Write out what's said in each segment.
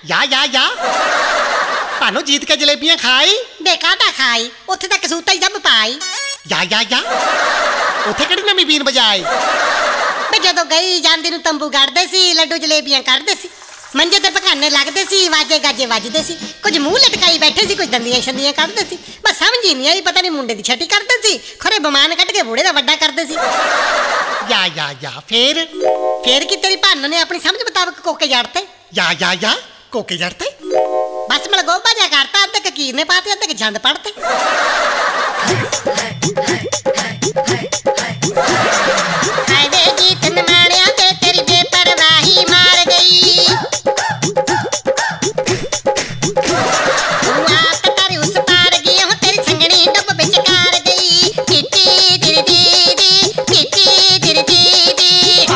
ਜਾ ਭਾਨੋ जीत के जलेबियां खाई बेकाटा खाई उत्थे तक सूता ही जब पाई जा उत्थे किहड़ी नवीं बीन बजाई मैं जदों गई जांदी नूं तंबू गढ़दे सी लड्डू जलेबियां कढ़दे सी मंजे ते पखाने लगदे सी वाजे गाजे वजदे सी कुछ मूँह लटकाई बैठे सी कुछ दंदियां छंदियां कढ़दे सी मैं समझ ही नहीं आई पता नहीं मुंडे दी छटी करदे सी खरे बमान कट के बूढ़े दा वड्डा करदे सी जा फिर की तेरी भानू ने अपनी समझ मुताबिक कोके जड़ते जा कोके जड़ते बस मैं गोबा जा करता अद्धे ककीर ने पाते अद्धे छंद पड़ते हाईवे गीत नमाणिया ते तेरी बेपरवाही मार गई आप तारी उस पार गई हूं तेरी संगनी डब विचकार गई चिट्टी तेरी दीदी चिट्टी तेरी दीदी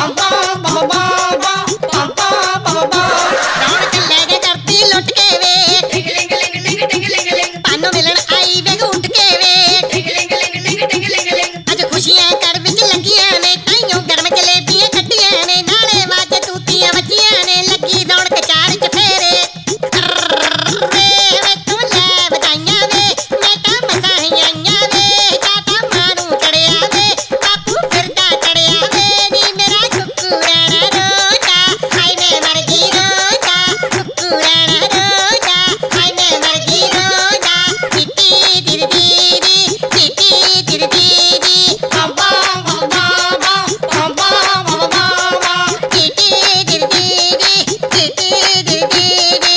दौड़ चले गए धरती लुट के वे पानो मिलन आई वेग उठ के वे अज खुशियां कर विच लगियां ने ताइयों गरम जलेबियां कट्टियां ने नाले वाज तूतियां वजियां ने लगी दौड़ के चार च फेरे वे तू ले बधाइयां वे मैं तां मसाहियां वे जाता मानू चढ़िया वे बापू फिरदा चढ़िया वे नी मेरा कुक्कू राणा रोजा हाय मैं मर गई रोजा कुक्कू राणा रोजा हाय मैं मर गई रोजा चिट्टी तेरी दीदी चिट्टी तेरी दीदी चिट्टी तेरी दीदी चिट्टी तेरी दीदी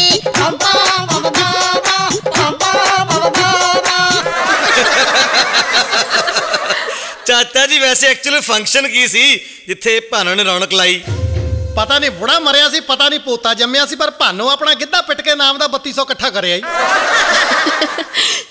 ਚਾਚਾ ਜੀ ਵੈਸੇ ਐਕਚੁਅਲੀ ਫੰਕਸ਼ਨ ਕੀ ਸੀ ਜਿੱਥੇ ਭਾਨੋ ਨੇ ਰੌਣਕ ਲਾਈ? ਪਤਾ ਨਹੀਂ ਬੁੜਾ ਮਰਿਆ ਸੀ ਪਤਾ ਨਹੀਂ ਪੋਤਾ ਜੰਮਿਆ ਸੀ ਪਰ ਭਾਨੋ ਆਪਣਾ ਗਿੱਧਾ ਪਿੱਟ ਕੇ ਨਾਮ ਦਾ 3200 ਇਕੱਠਾ ਕਰਿਆ